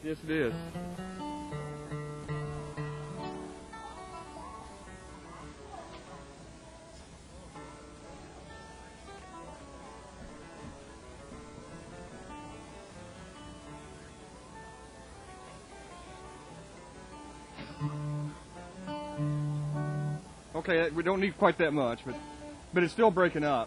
Yes, it is. Okay, we don't need quite that much, but it's still breaking up.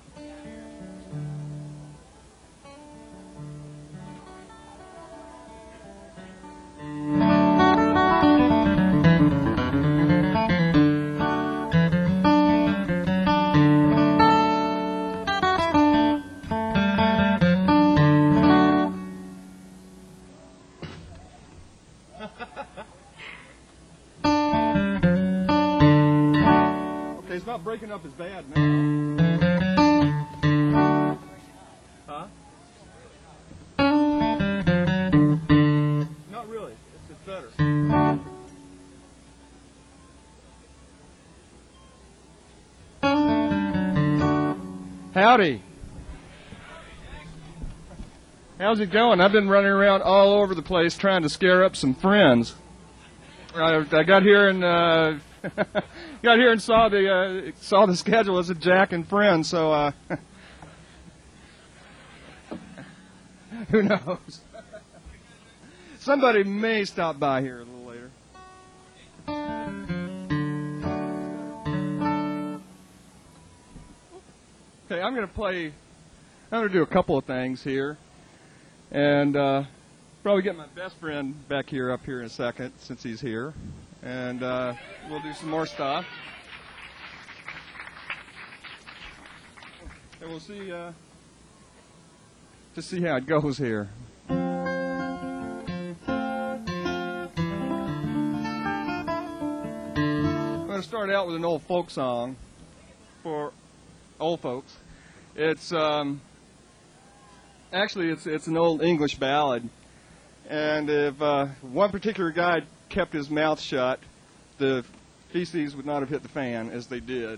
Okay, it's not breaking up as bad now. Huh? Not really. It's better. Howdy. How's it going? I've been running around all over the place trying to scare up some friends. I got here and saw the schedule as a Jack and Friends. So who knows? Somebody may stop by here a little later. Okay, I'm going to do a couple of things here. And probably get my best friend back here up here in a second since he's here. And we'll do some more stuff. And we'll see to see how it goes here. I'm going to start out with an old folk song for old folks. It's actually it's an old English ballad, and if one particular guy kept his mouth shut, the feces would not have hit the fan as they did.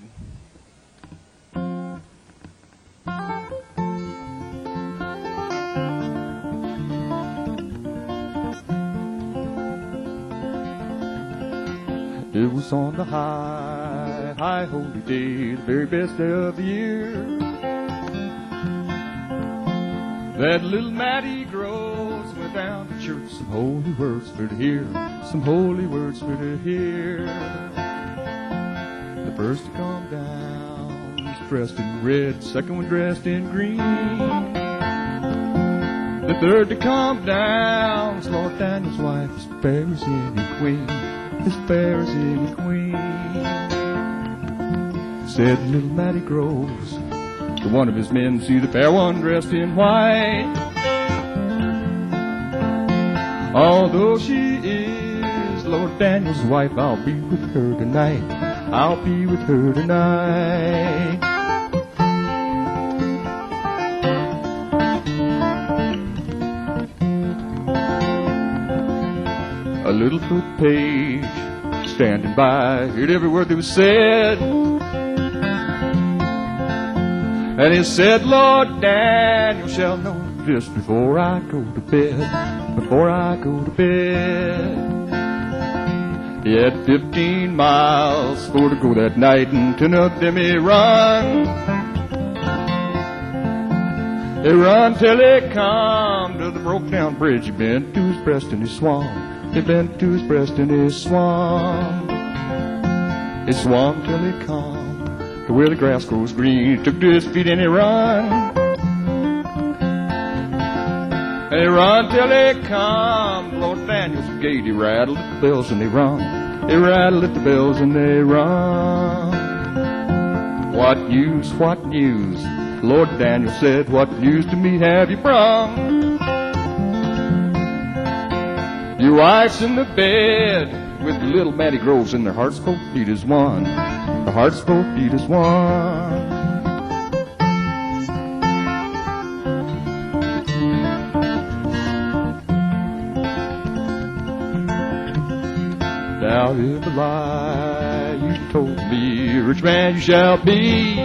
It was on the high holy day, the very best day of the year, that little Mattie Groves went down to church. Some holy words for to hear, some holy words for to hear. The first to come down was dressed in red, second one dressed in green. The third to come down was Lord Daniel's wife, as fair as any queen, as fair as any queen. Said little Mattie Groves to one of his men, see the fair one dressed in white. Although she is Lord Daniel's wife, I'll be with her tonight, I'll be with her tonight. A little foot page standing by heard every word that was said, and he said, Lord Daniel shall know this before I go to bed, before I go to bed. He had 15 miles for to go that night, and 10 of them he run. He run till he come to the broke down bridge. He bent to his breast and he swung. He bent to his breast and he swung. He swung till he come to where the grass grows green. He took to his feet and he run. And he run till he come to Lord Daniel's gate. He rattled at the bells and they rung. He rattled at the bells and they rung. What news, what news? Lord Daniel said, what news to me have you brung? Your wife's in the bed with little Mattie Groves, and their hearts both beat as one. Their hearts both beat as one. Now if a lie you told me, rich man you shall be.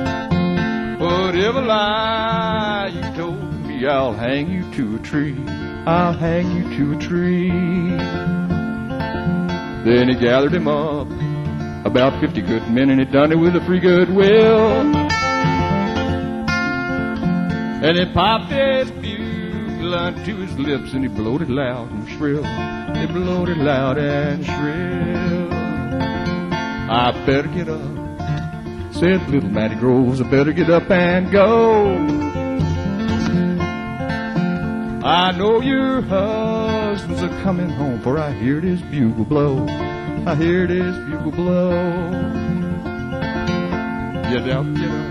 But if a lie you told me, I'll hang you to a tree. I'll hang you to a tree. Then he gathered him up, about 50 good men, and he done it with a free good will. And he popped his bugle unto his lips, and he blowed it loud and shrill. He blowed it loud and shrill. I better get up, said little Matty Groves, I better get up and go. I know your husband's a coming home, for I heard his bugle blow. I heard his bugle blow. Get up, get up.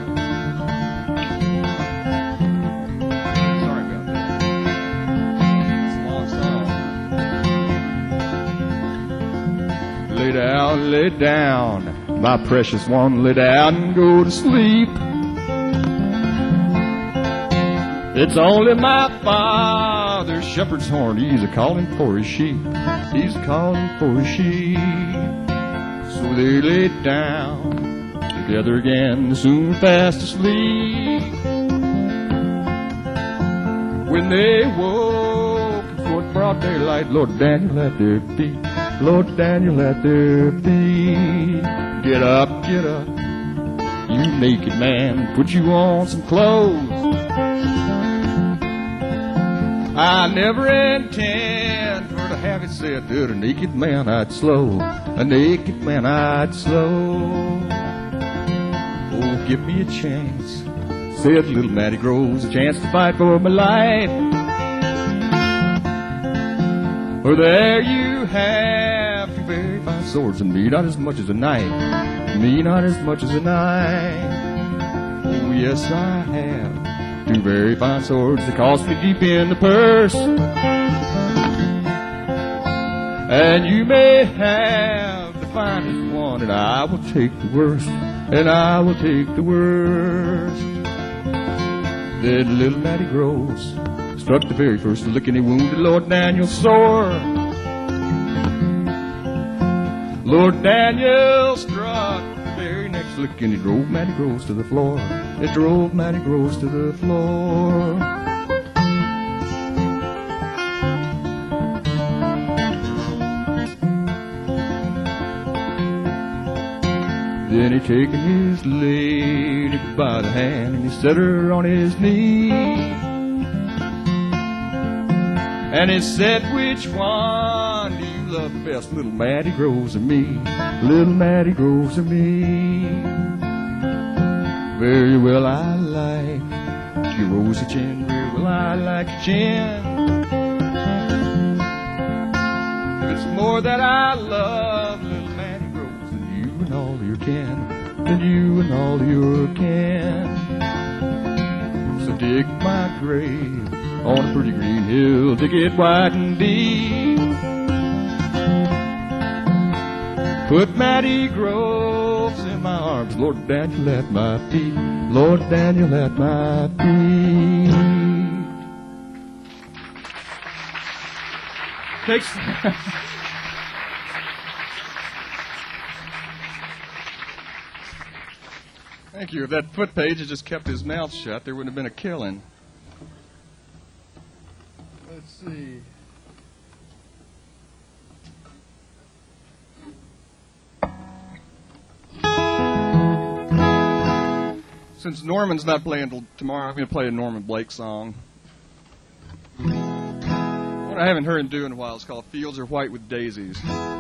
Sorry about that. It's a long song. Lay down, my precious one, lay down and go to sleep. It's only my father's shepherd's horn, he's a-calling for his sheep. He's calling for his sheep. So they laid down together again, soon fast asleep. When they woke for broad daylight, Lord Daniel at their feet. Lord Daniel at their feet. Get up, you naked man, put you on some clothes. I never intend for to have it said that a naked man I'd slow, a naked man I'd slow. Oh, give me a chance, said little Matty Groves, a chance to fight for my life. For there you have two very fine swords, and me not as much as a knife, me not as much as a knife. Oh, yes, I have two very fine swords that cost me deep in the purse. And you may have the finest one, and I will take the worst, and I will take the worst. Then little Matty Groves struck the very first lick, and he wounded Lord Daniel sore. Lord Daniel struck the very next lick, and he drove Matty Groves to the floor. It drove Matty Groves to the floor. Then he taken his lady by the hand, and he set her on his knee. And he said, which one do you love best, little Matty Groves or me? Little Matty Groves or me? Very well I like your rosy chin, very well I like your chin. If it's more that I love little Matty Groves than you and all your kin, than you and all your kin. So dig my grave on a pretty green hill, dig it wide and deep. Put Matty Groves in my arms, Lord Daniel at my feet, Lord Daniel at my feet. Thanks. Thank you. If that foot page had just kept his mouth shut, there wouldn't have been a killing. Let's see. Since Norman's not playing till tomorrow, I'm going to play a Norman Blake song. One I haven't heard him do in a while. It's called Fields Are White with Daisies.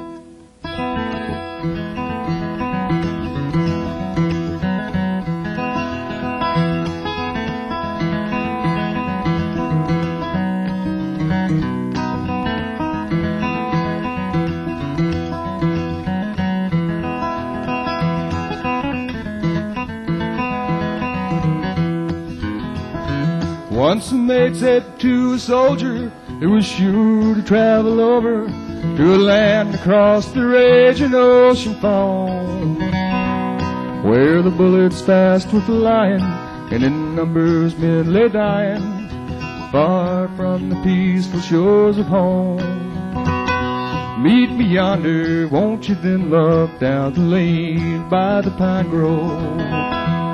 Once a mate said to a soldier who was sure to travel over to a land across the raging ocean foam, where the bullets fast were flying and in numbers men lay dying, far from the peaceful shores of home. Meet me yonder, won't you then, love, down the lane by the pine grove,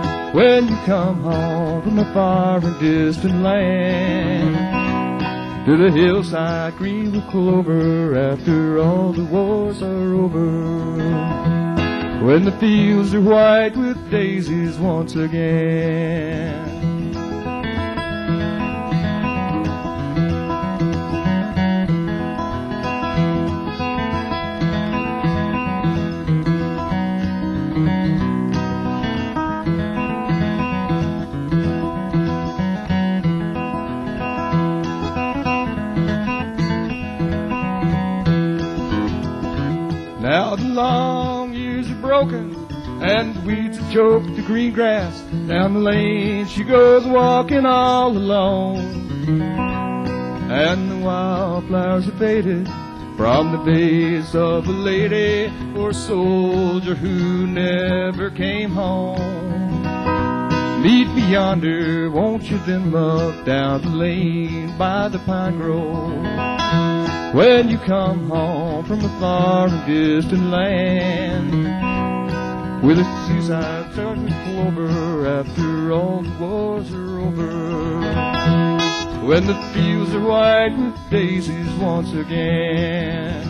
when you come home from a far and distant land, to the hillside green with clover after all the wars are over. When the fields are white with daisies once again. Now the long years are broken and the weeds have choked the green grass. Down the lane she goes walking all alone, and the wildflowers are faded from the face of a lady or a soldier who never came home. Meet me yonder, won't you then, love, down the lane by the pine grove, when you come home from a far and distant land, where the seaside turns with clover after all the wars are over, when the fields are white with daisies once again.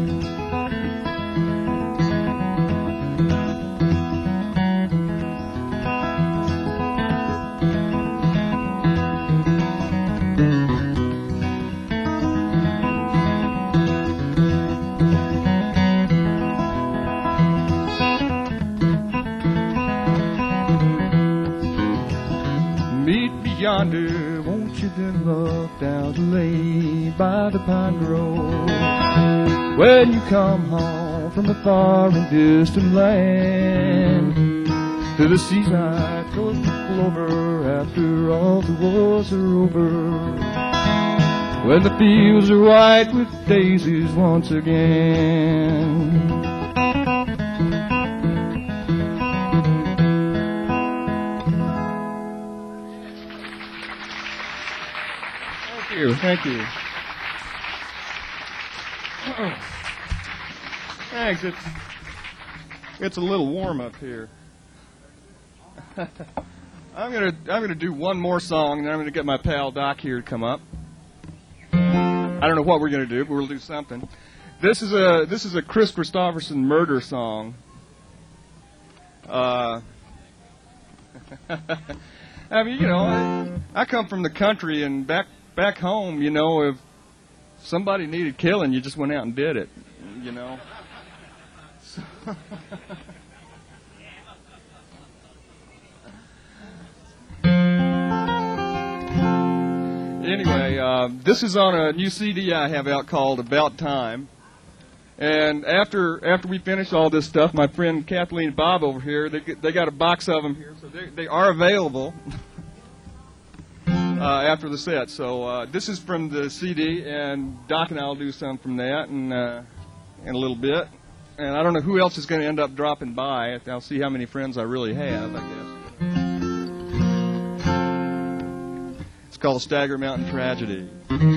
Yonder, won't you then, love, down the lane by the pine grove, when you come home from a far and distant land, to the seaside goes the clover after all the wars are over, when the fields are white with daisies once again. Thank you. Thanks. It's a little warm up here. I'm gonna do one more song, and then I'm gonna get my pal Doc here to come up. I don't know what we're gonna do, but we'll do something. This is a Chris Christopherson murder song. I mean, you know, I come from the country, and back home, you know, if somebody needed killing, you just went out and did it, you know. So anyway, this is on a new CD I have out called About Time. And after we finish all this stuff, my friend Kathleen and Bob over here, they got a box of them here, so they are available. After the set. So this is from the CD, and Doc and I will do some from that in a little bit. And I don't know who else is going to end up dropping by. I'll see how many friends I really have, I guess. It's called Stagger Mountain Tragedy.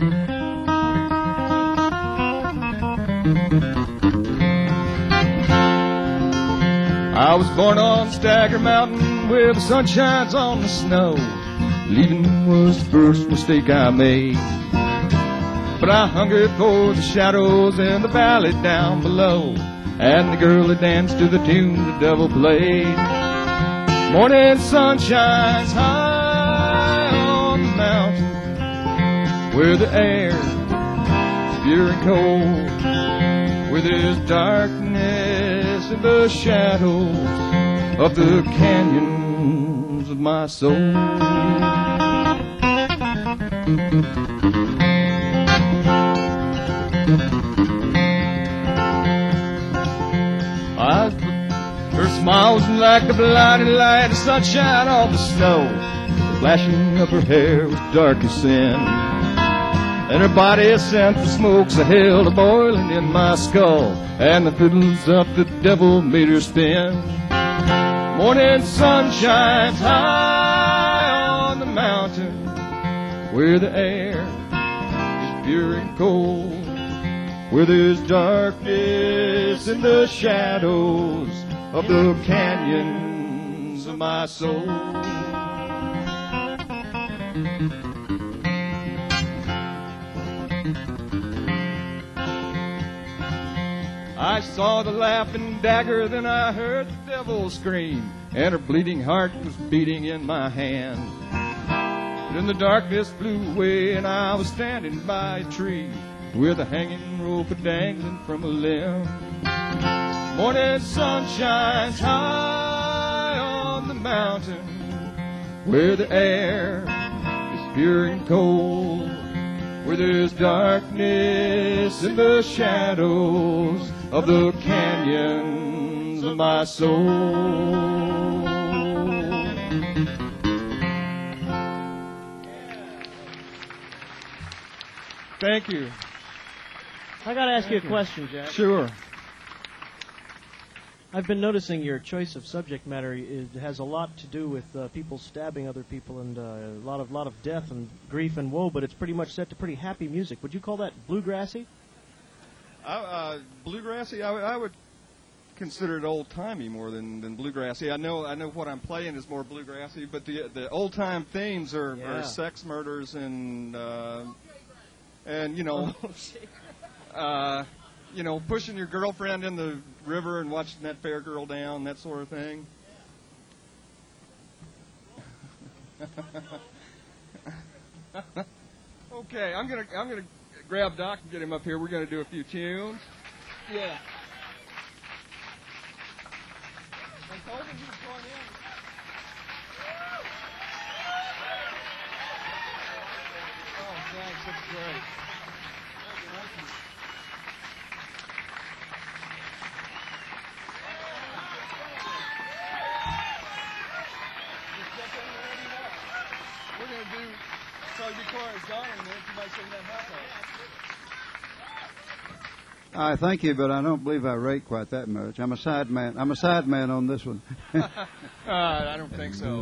I was born on Stagger Mountain where the sun shines on the snow. Leaving was the first mistake I made, but I hungered for the shadows in the valley down below, and the girl that danced to the tune the devil played. Morning sun shines high on the mountain, where the air is pure and cold, where there's darkness in the shadows of the canyons of my soul. Her smile was like the blinding light of sunshine on the snow. The flashing of her hair was dark as sin, and her body sent the smokes of hell to boiling in my skull, and the fiddles of the devil made her spin. Morning sun shines high on the mountain, where the air is pure and cold, where there's darkness in the shadows of the canyons of my soul. I saw the laughing dagger, then I heard the devil scream, and her bleeding heart was beating in my hand. Then the darkness flew away, and I was standing by a tree with a hanging rope dangling from a limb. Morning sun shines high on the mountain, where the air is pure and cold, where there's darkness in the shadows of the canyons of my soul. Thank you. I got to ask you a question, Jack. Sure. I've been noticing your choice of subject matter has a lot to do with people stabbing other people and a lot of death and grief and woe, but it's pretty much set to pretty happy music. Would you call that bluegrassy? Bluegrassy, I would consider it old-timey more than bluegrassy. I know what I'm playing is more bluegrassy, but the old-time themes are sex, murders, and pushing your girlfriend in the river and watching that fair girl down, that sort of thing. Okay, I'm gonna grab Doc and get him up here. We're gonna do a few tunes. Yeah. And Coleman, you can join in. Oh, thanks. That's great. We're going to do Charlie B. Corey's Gone, and then somebody sing that hot dog. I thank you, but I don't believe I rate quite that much. I'm a side man. I'm a side man on this one. I don't think so.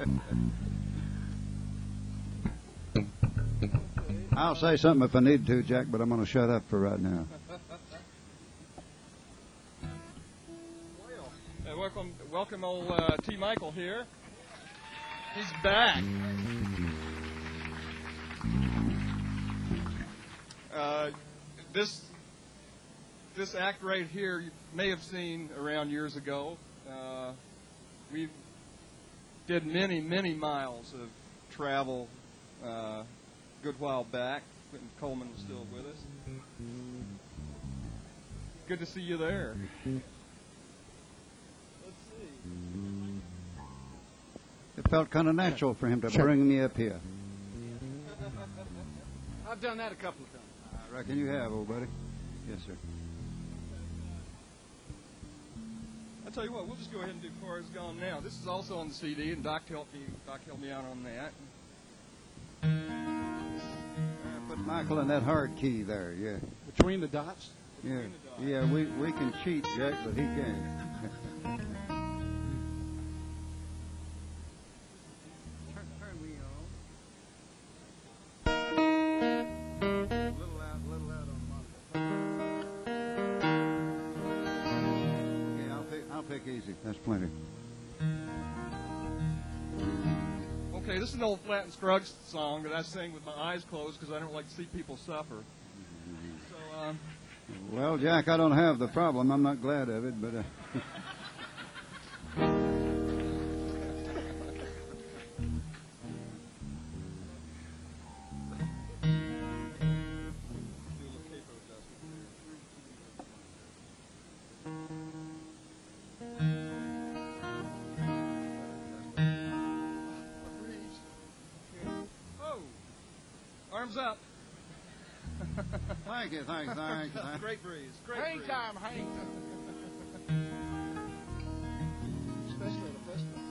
I'll say something if I need to, Jack, but I'm going to shut up for right now. Welcome old T. Michael here. He's back. This act right here you may have seen around years ago. We did many miles of travel a good while back when Coleman was still with us. Good to see you there. It felt kind of natural for him to bring me up here. I've done that a couple of times. I reckon you have, old buddy. Yes, sir. I'll tell you what, we'll just go ahead and do Forrest Gone now. This is also on the CD, and Doc helped me out on that. Put Michael in that hard key there, yeah. Between the dots? Yeah, yeah. We can cheat, Jack, but he can't. Easy. That's plenty. Okay, this is an old Flat and Scruggs song that I sing with my eyes closed because I don't like to see people suffer. So, well, Jack, I don't have the problem. I'm not glad of it, but... Arms up. Thank you. Great breeze. Hang time. Especially at a festival.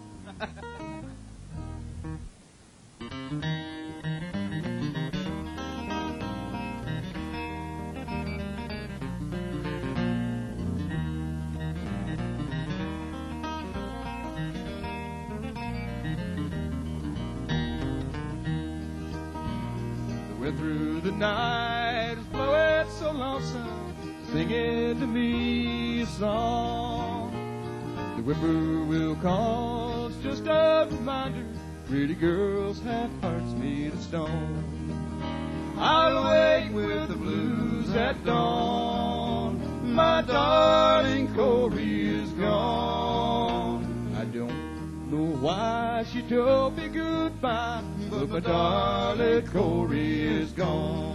Through the night, flowing so lonesome, singing to me a song. The whippoorwill calls, just a reminder, pretty girls have hearts made of stone. I'll wait at dawn. My darling Corey is gone. I don't know why she told me goodbye, but my darling Corey is gone.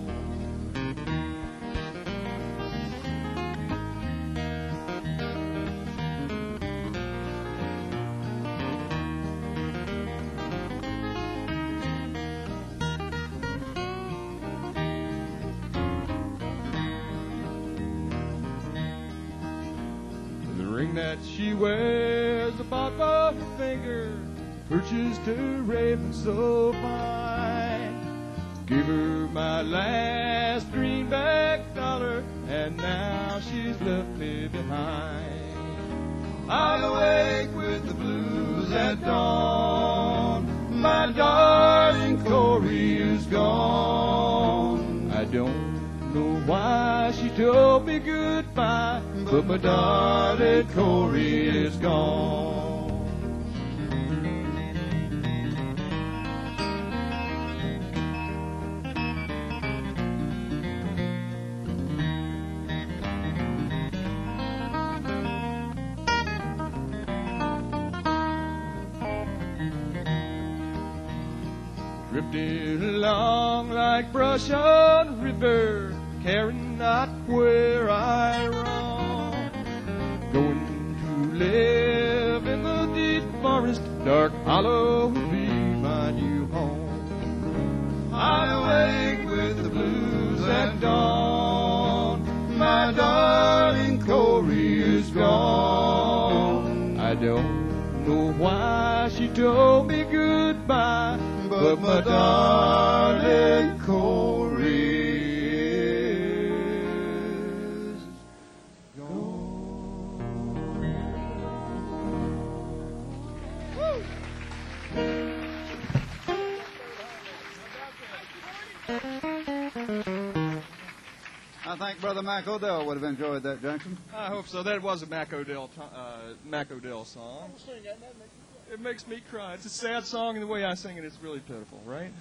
That she wears about her finger, purchased her raven so fine. Give her my last greenback dollar, and now she's left me behind. I awake with the blues at dawn. My darling Corey is gone. I don't know why she told me goodbye, but my darling Corey is gone. Drifting along like brush on river, caring not where I roam, going to live in the deep forest, dark hollow will be my new home. I awake with the blues at dawn. My darling Corey is gone. I don't know why she told me goodbye, but my darling Corey is gone. I think Brother Mac Odell would have enjoyed that, Jackson. I hope so. That was a Mac Odell song. It makes me cry. It's a sad song, and the way I sing it, it's really pitiful, right?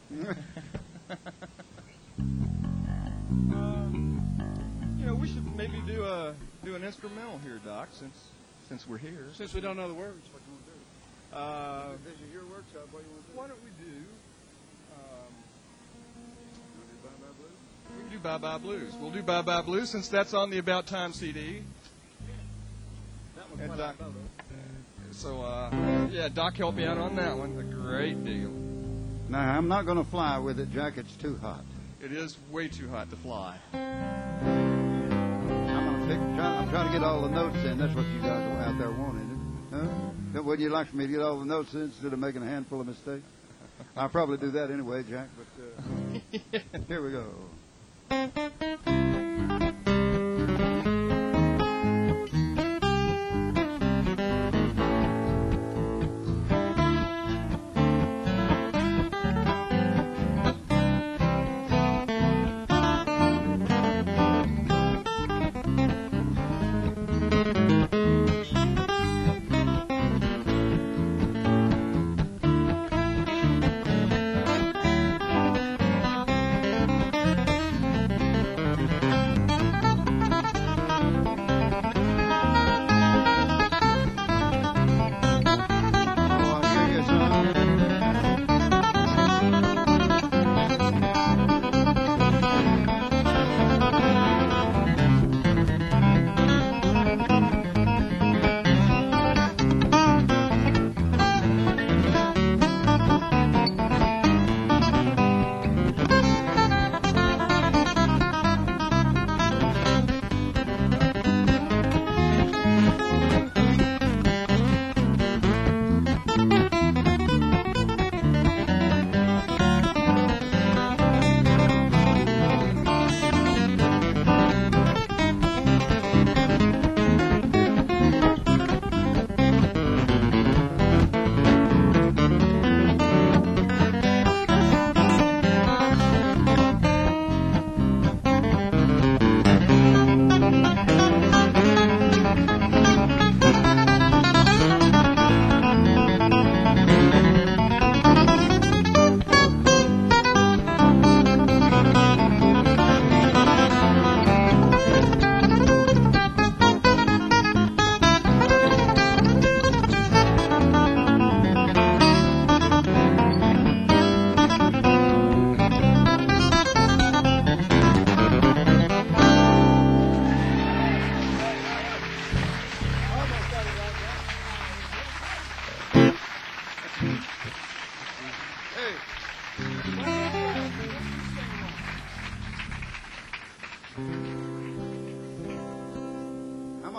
We should maybe do an instrumental here, Doc, since we're here. Since we don't know the words, what do you want to do? This is your workshop. What do you want to do? Why don't we do? We can do Bye Bye Blues. We'll do Bye Bye Blues since that's on the About Time CD. That was And what Doc, I thought of. so, Doc helped me out on that one a great deal. Now, I'm not going to fly with it, Jack. It's too hot. It is way too hot to fly. I'm trying to get all the notes in. That's what you guys are out there wanting. Huh? Wouldn't you like for me to get all the notes in instead of making a handful of mistakes? I'll probably do that anyway, Jack, but here we go.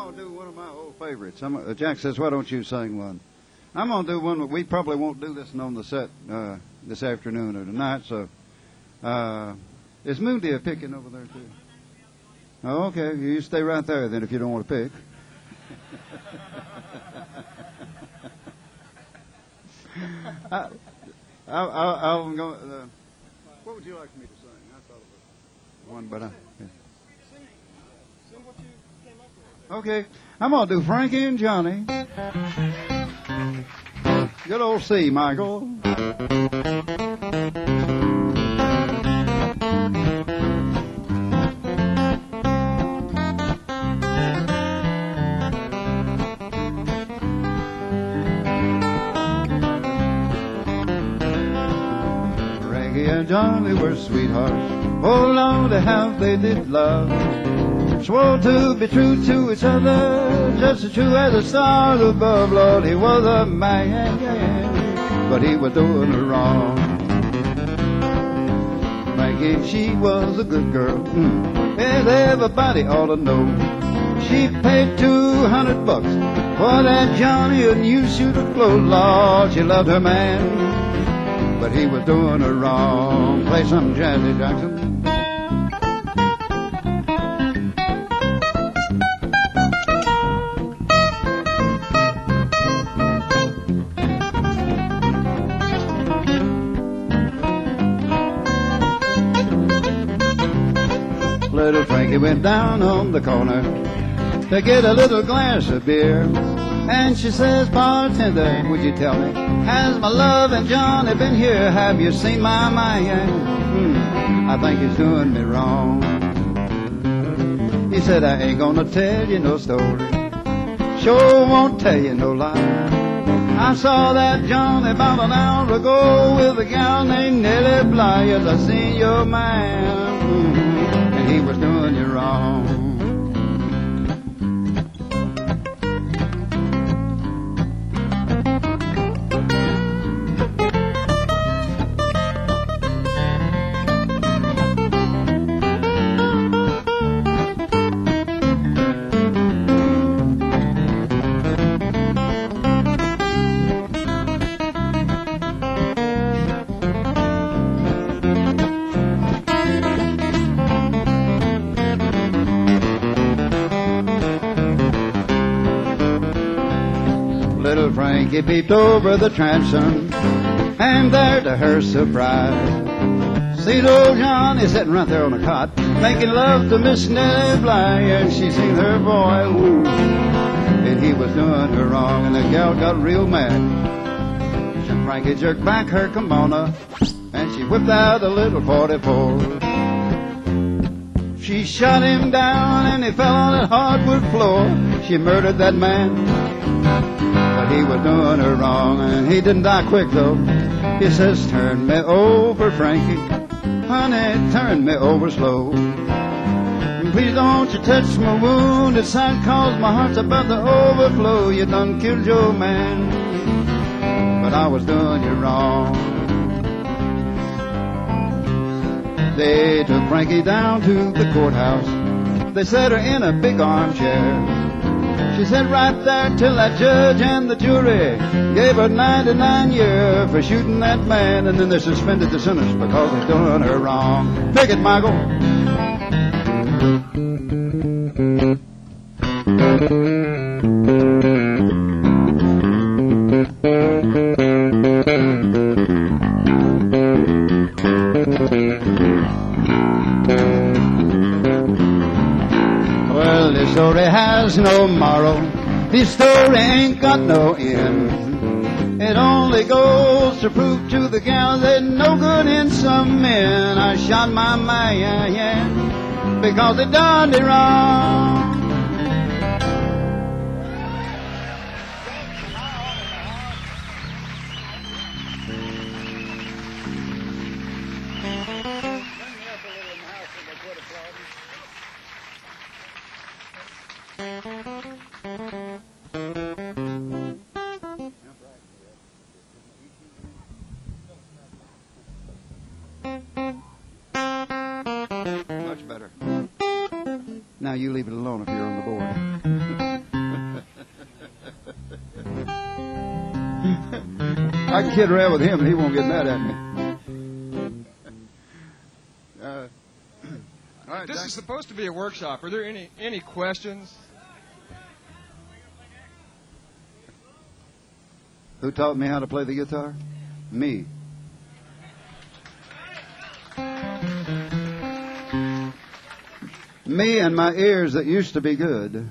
going to do one of my old favorites. Jack says, why don't you sing one? I'm going to do one. We probably won't do this on the set this afternoon or tonight, so is Moon Deer picking over there, too? Oh, okay. You stay right there, then, if you don't want to pick. I'm going. What would you like me to sing? I thought it was one, but yeah. Sing what you came up with. Okay, I'm gonna do Frankie and Johnny. Good old C, Michael. Johnny were sweethearts. Oh, Lord, how they did love. Swore to be true to each other, just as true as the stars above. Lord, he was a man, but he was doing her wrong. Frankie, she was a good girl, as everybody ought to know. She paid $200 for that Johnny a new suit of clothes. Lord, she loved her man, but he was doing her wrong. Play some Jazzy Jackson. Little Frankie went down on the corner to get a little glass of beer. And she says, bartender, would you tell me, has my love and Johnny been here? Have you seen my man? I think he's doing me wrong. He said, I ain't gonna tell you no story, sure won't tell you no lie. I saw that Johnny about an hour ago with a gal named Nellie Bly. Yes, I seen your man, and he was doing you wrong. Little Frankie peeped over the transom, and there to her surprise, see old Johnny sitting right there on the cot, making love to Miss Nellie Bly. And she seen her boy, woo, and he was doing her wrong, and the gal got real mad. And Frankie jerked back her kimono, and she whipped out a little 44. She shot him down, and he fell on that hardwood floor. She murdered that man, but he was doing her wrong, and he didn't die quick, though. He says, turn me over, Frankie, honey, turn me over slow. Please don't you touch my wounded side, cause my heart's about to overflow. You done killed your man, but I was doing you wrong. They took Frankie down to the courthouse. They set her in a big armchair. She sat right there till that judge and the jury gave her 99 years for shooting that man, and then they suspended the sentence because they're doing her wrong. Pick it, Michael. Well, this story has no moral. This story ain't got no end. It only goes to prove to the gal that no good in some men. I shot my man because they done me wrong. Much better. Now you leave it alone if you're on the board. I can kid around with him and he won't get mad at me. All right, This Jack. is supposed to be a workshop. Are there any questions? Who taught me how to play the guitar? Me. Me and my ears that used to be good.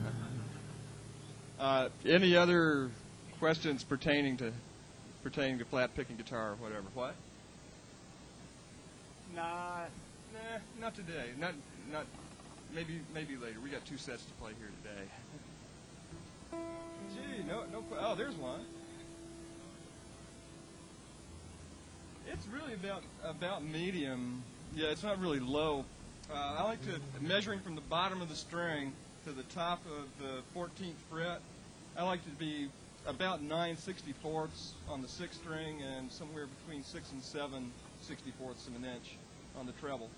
Any other questions pertaining to flat picking guitar or whatever? What? Nah, not today. Not maybe later. We got 2 sets to play here today. Gee, no. Oh, there's one. It's really about medium. Yeah, it's not really low. I like to measuring from the bottom of the string to the top of the 14th fret. I like to be about 9/64 on the 6th string and somewhere between 6 and 7/64 of an inch on the treble.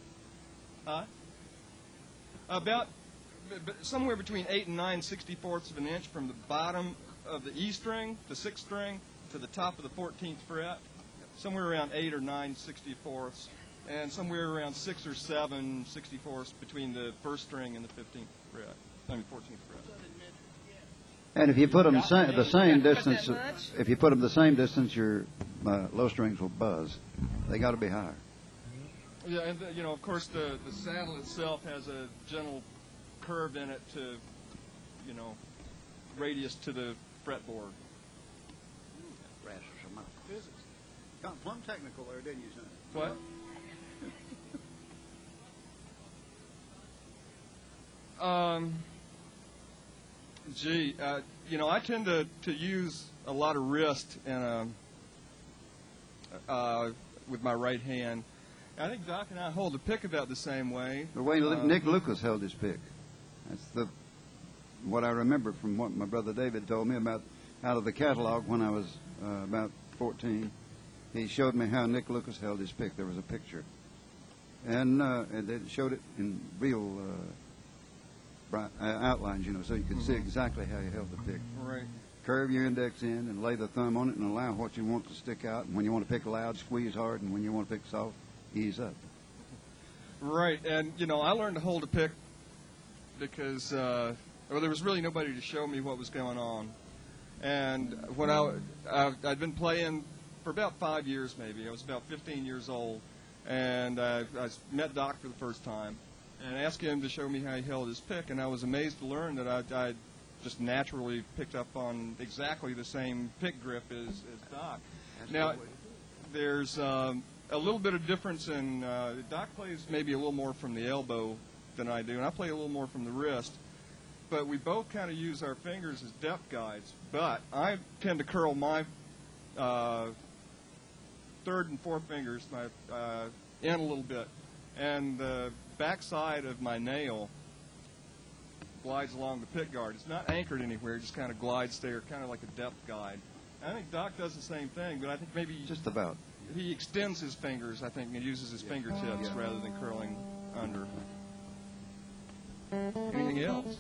About somewhere between 8 and 9/64 of an inch from the bottom of the E string, the 6th string, to the top of the 14th fret. Somewhere around 8 or 9/64, and somewhere around 6 or 7/64 between the 1st string and the 15th fret. I mean 14th fret. And if you put them the same distance, if you put them the same distance, your low strings will buzz. They got to be higher. Yeah, and of course, the saddle itself has a gentle curve in it to, radius to the fretboard. Physics. Got plumb technical there, didn't you, son? What? I tend to use a lot of wrist and with my right hand. I think Doc and I hold the pick about the same way. The way Nick Lucas held his pick. That's what I remember from what my brother David told me about out of the catalog when I was about 14. He showed me how Nick Lucas held his pick. There was a picture. And they showed it in real bright outlines, so you could see exactly how he held the pick. Right. Curve your index in and lay the thumb on it and allow what you want to stick out. And when you want to pick loud, squeeze hard. And when you want to pick soft, ease up. Right. And, I learned to hold a pick because there was really nobody to show me what was going on. And when I'd been playing for about 5 years maybe. I was about 15 years old. And I met Doc for the first time and asked him to show me how he held his pick. And I was amazed to learn that I just naturally picked up on exactly the same pick grip as Doc. Now, there's a little bit of difference in Doc plays maybe a little more from the elbow than I do, and I play a little more from the wrist. But we both kind of use our fingers as depth guides. But I tend to curl my third and fourth fingers in a little bit, and the backside of my nail glides along the pick guard. It's not anchored anywhere; it just kind of glides there, kind of like a depth guide. I think Doc does the same thing, but I think maybe Just about. he extends his fingers, I think, and uses his fingertips rather than curling under. Anything else?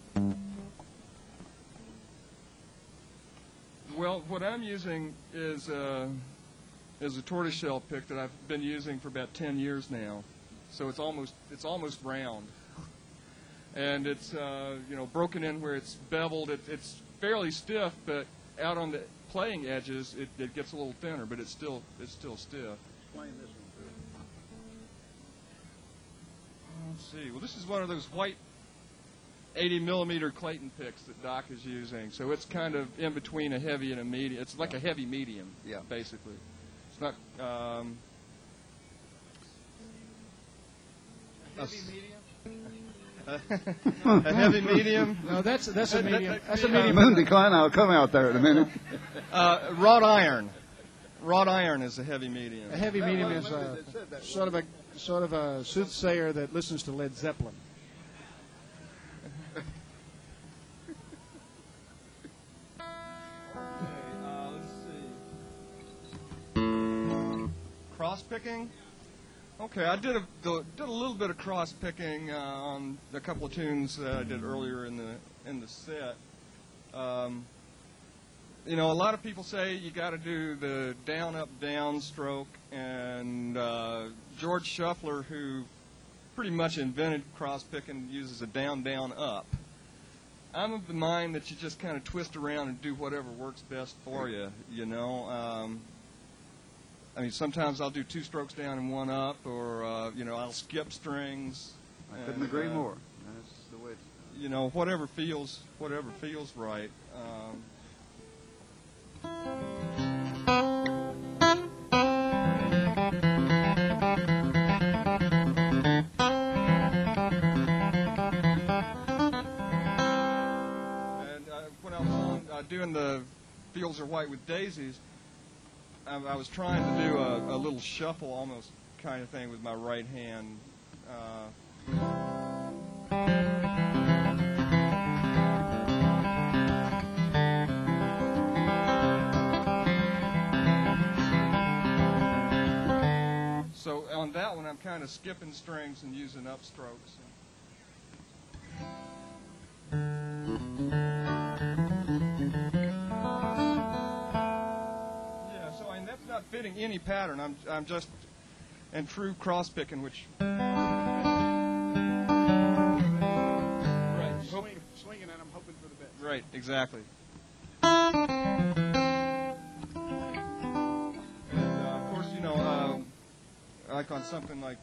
Well, what I'm using is a tortoiseshell pick that I've been using for about 10 years now. So it's almost round, and it's broken in where it's beveled. It's fairly stiff, but out on the playing edges, it gets a little thinner, but it's still stiff. Explain this one. Let's see. Well, this is one of those white 80 millimeter Clayton picks that Doc is using. So it's kind of in between a heavy and a medium. It's like a heavy medium, basically. It's not. A heavy medium. No, that's a medium. That's a medium. Moon decline. I'll come out there in a minute. Wrought iron. Wrought iron is a heavy medium. A heavy medium is sort of a soothsayer that listens to Led Zeppelin. Cross picking. Okay, I did a little bit of cross picking on a couple of tunes that I did earlier in the set. you know, a lot of people say you got to do the down, up, down stroke, and George Shuffler, who pretty much invented cross-picking, uses a down, down, up. I'm of the mind that you just kind of twist around and do whatever works best for you, you know. I mean, sometimes I'll do 2 strokes down and 1 up, or, you know, I'll skip strings. I couldn't agree more. That's the way it's done. You know, whatever feels right. When I was on doing the Fields Are White with Daisies, I was trying to do a little shuffle almost kind of thing with my right hand. So on that one, I'm kind of skipping strings and using upstrokes. That's not fitting any pattern. I'm just in true cross picking, which right. Swinging and I'm hoping for the best. Right, exactly. And of course, you know, like on something like.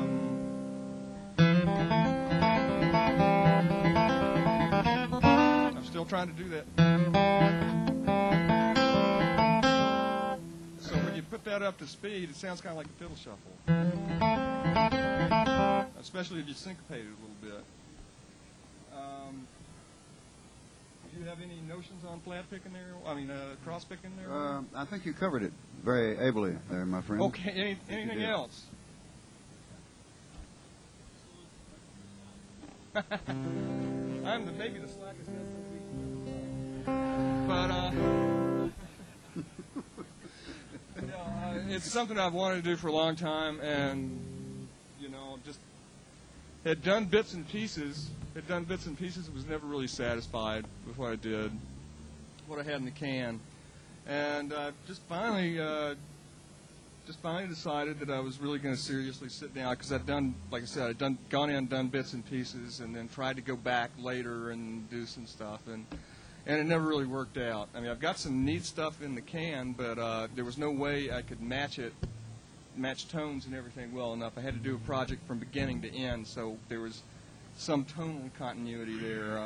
I'm still trying to do that. Put that up to speed, it sounds kind of like a fiddle shuffle. Especially if you syncopate it a little bit. Do you have any notions on flat picking there? I mean, cross picking there? I think you covered it very ably there, my friend. Okay, anything else? I'm maybe the slackest SOB. But, it's something I've wanted to do for a long time, and, you know, just had done bits and pieces, was never really satisfied with what I did, what I had in the can. And just finally decided that I was really going to seriously sit down, because I'd done, like I said, gone in and done bits and pieces, and then tried to go back later and do some stuff, and it never really worked out. I mean, I've got some neat stuff in the can, but there was no way I could match tones and everything well enough. I had to do a project from beginning to end, so there was some tonal continuity there.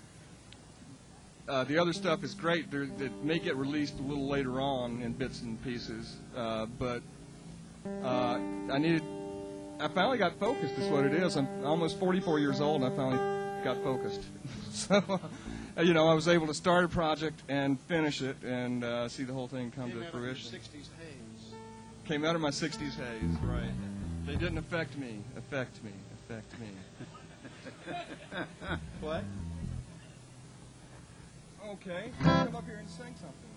The other stuff is great. It may get released a little later on in bits and pieces, but I finally got focused is what it is. I'm almost 44 years old, and I finally got focused. So, you know, I was able to start a project and finish it and see the whole thing come to fruition. Came out of my 60s haze, right. They didn't affect me. What? Okay, let's come up here and sing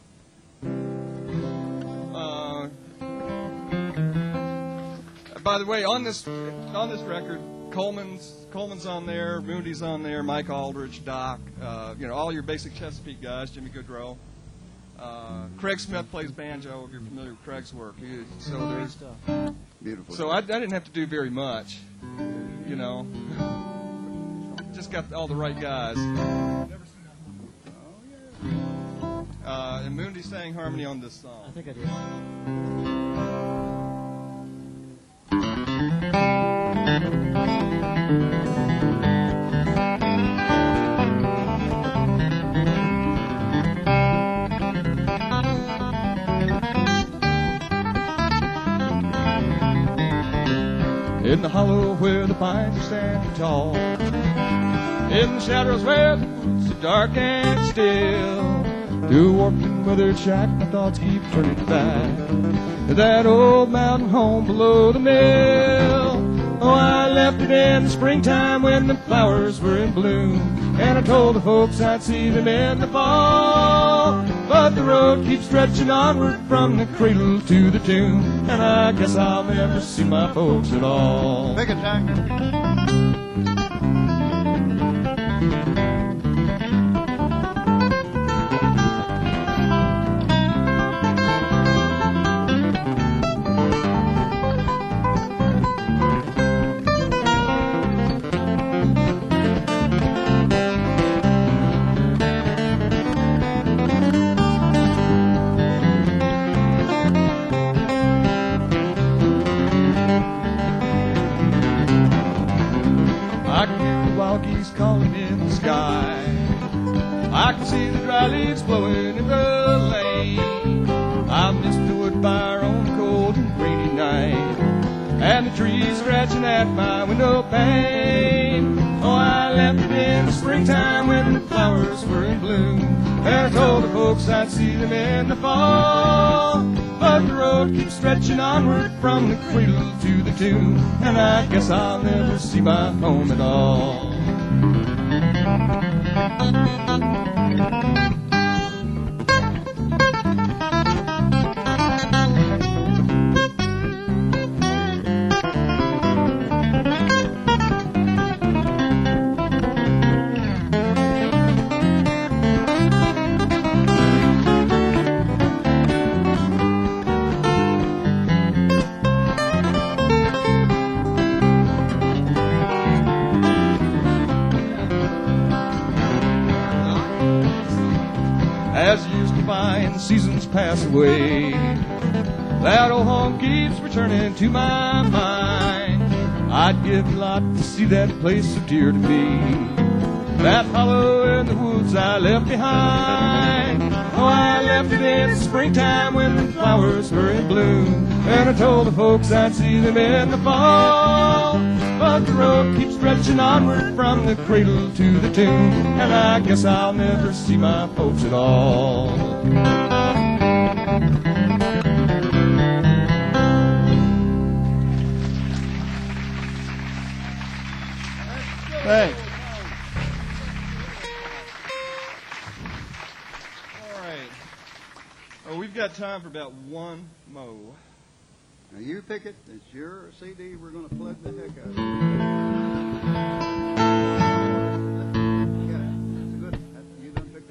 something. By the way, on this record, Coleman's on there, Moondy's on there, Mike Aldridge, Doc, you know, all your basic Chesapeake guys, Jimmy Goodrow. Craig Smith plays banjo, if you're familiar with Craig's work. Beautiful. So I didn't have to do very much, you know. Just got all the right guys. And Moondy sang harmony on this song. I think I did. In the hollow where the pines are standing tall, in the shadows where the woods are dark and still, through a warped and weathered shack, my thoughts keep turning back to that old mountain home below the mill. Oh, I left it in the springtime when the flowers were in bloom, and I told the folks I'd see them in the fall. But the road keeps stretching onward from the cradle to the tomb, and I guess I'll never see my folks at all. Make it, Jack. honkies calling in the sky. I can see the dry leaves blowing in the lane. I miss the wood fire on a cold and rainy night, and the trees scratching at my window pane. Oh, I left it in the springtime when the flowers were in bloom, and I told the folks I'd see them in the fall. But the road keeps stretching onward from the cradle to the tomb, and I guess I'll never see my home at all. As years go by and the seasons pass away, that old home keeps returning to my mind. I'd give a lot to see that place so dear to me, that hollow in the woods I left behind. Oh, I left it in the springtime when the flowers were in bloom, and I told the folks I'd see them in the fall. But the road keeps stretching onward from the cradle to the tomb, and I guess I'll never see my folks at all. Thanks. All right. Oh, we've got time for about one mo. Now you pick it. It's your CD. We're going to plug the heck out of it. Yeah, that's good. You done picked a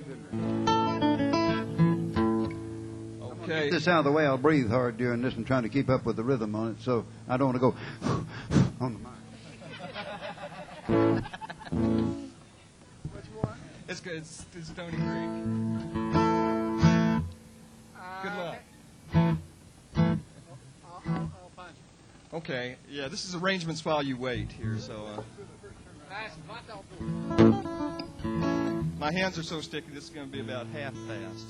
good one. Okay. Get this out of the way. I'll breathe hard during this and trying to keep up with the rhythm on it, so I don't want to go on the mic. It's good. It's Stony Creek. Good luck. I'll find you. Okay. Yeah, this is arrangements while you wait here, so. My hands are so sticky, this is going to be about half fast.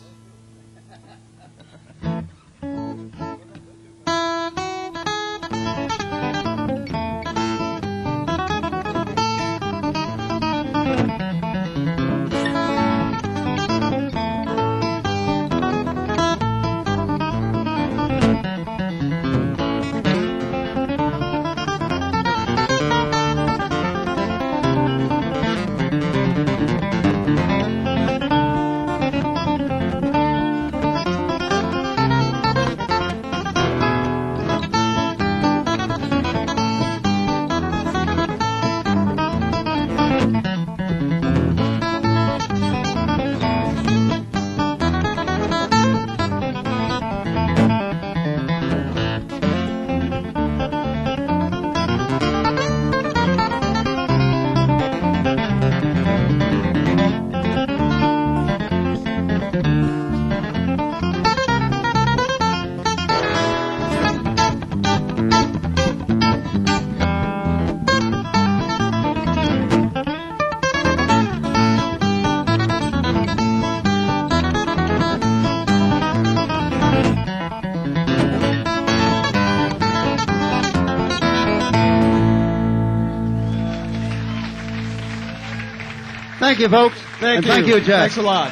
Thank you, folks. Thank you, Jack. Thanks a lot.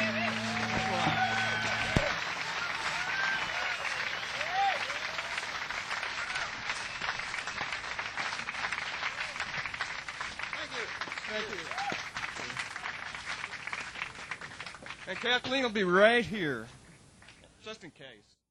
Thank you. And Kathleen will be right here, just in case.